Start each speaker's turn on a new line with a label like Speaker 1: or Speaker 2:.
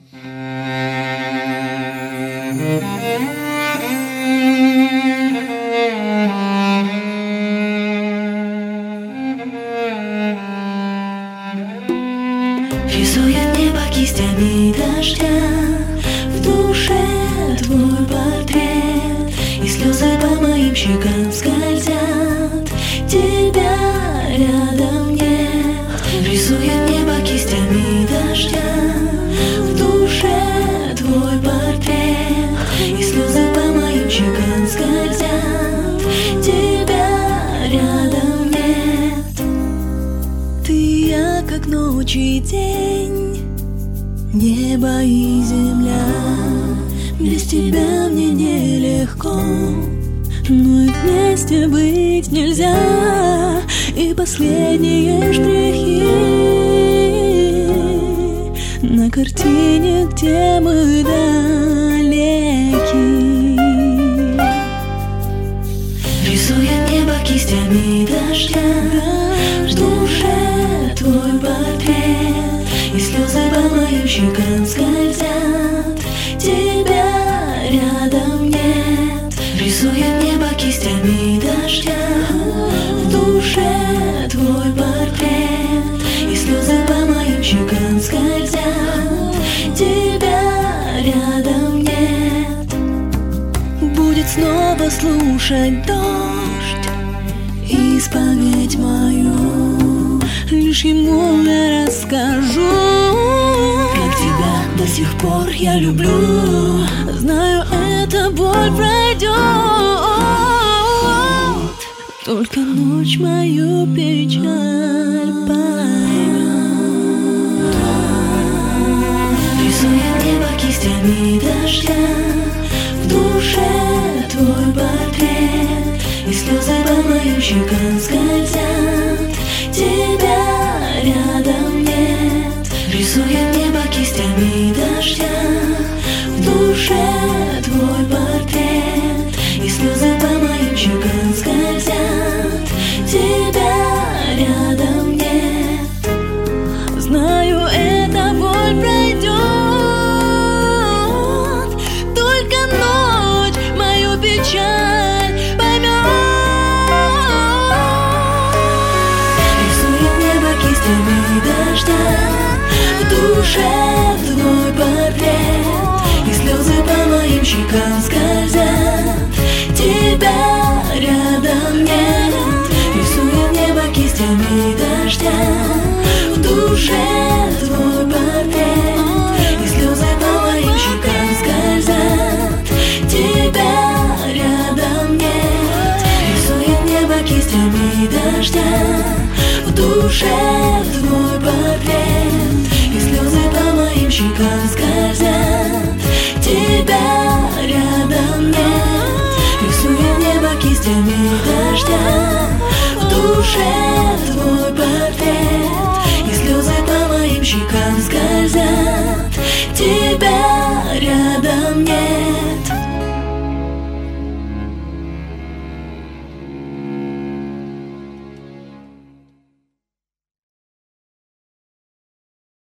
Speaker 1: Рисует небо кистями дождя, в душе твой портрет, и слезы по моим щекам скользят, тебя рядом нет. Рисует небо кистями дождя, в душе твой портрет, и слезы по моим щекам скользят, тебя рядом нет. Ты и я, как ночь и день, небо и земля. Без тебя мне нелегко, но и вместе быть нельзя. И последние штрихи на картине, где мы далеки. Рисует небо кистями дождя, в душе твой портрет, и слезы по моим щекам скользят, тебя рядом нет. Рисует небо кистями дождя, в душе твой портрет, и слезы по моим щекам скользят, тебя рядом нет. Будет снова слушать дождь, исповедь мою, лишь ему я расскажу, как тебя до сих пор я люблю. Знаю, эта боль пройдет, только ночь мою печаль поймет. Рисует небо кистями дождя, в душе твой портрет, и слезы по моим щекам скользят, тебя рядом нет. Рисует небо кистями дождя, в душе твой портрет, и слезы по моим щекам скользят, тебя рядом нет. Знаю, эта боль пройдет, только ночь мою печаль поймет. Рисует небо кистями дождя, в душе твой портрет, и слезы по моим щекам скользят, тебя рядом нет. Рисует небо кистями дождя, в душе твой портрет, и слезы по моим щекам скользят, тебя рядом нет. Рисует небо кистями дождя, в душе твой портрет, и слезы по моим щекам скользят, тебя рядом нет. Рисует небо кистями дождя, в душе твой портрет, и слезы по моим щекам скользят, тебя рядом нет.